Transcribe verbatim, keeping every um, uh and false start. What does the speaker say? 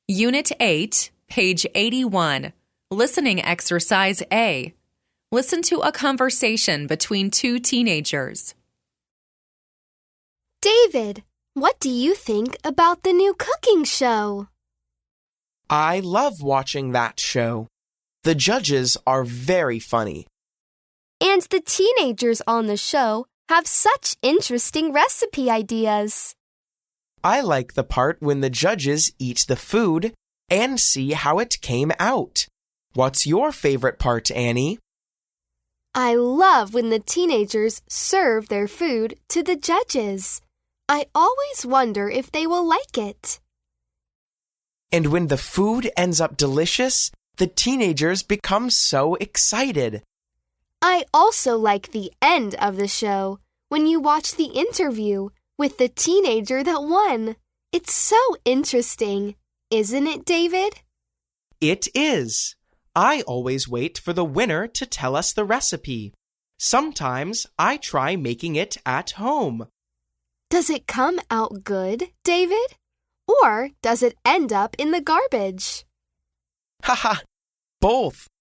Unit eight, page eighty-one. Listening exercise A. Listen to a conversation between two teenagers. David, what do you think about the new cooking show? I love watching that show. The judges are very funny. And the teenagers on the show have such interesting recipe ideas. I like the part when the judges eat the food and see how it came out. What's your favorite part, Annie? I love when the teenagers serve their food to the judges. I always wonder if they will like it. And when the food ends up delicious, the teenagers become so excited. I also like the end of the show, when you watch the interview with the teenager that won. It's so interesting, isn't it, David? It is. I always wait for the winner to tell us the recipe. Sometimes I try making it at home. Does it come out good, David? Or does it end up in the garbage? Haha, both.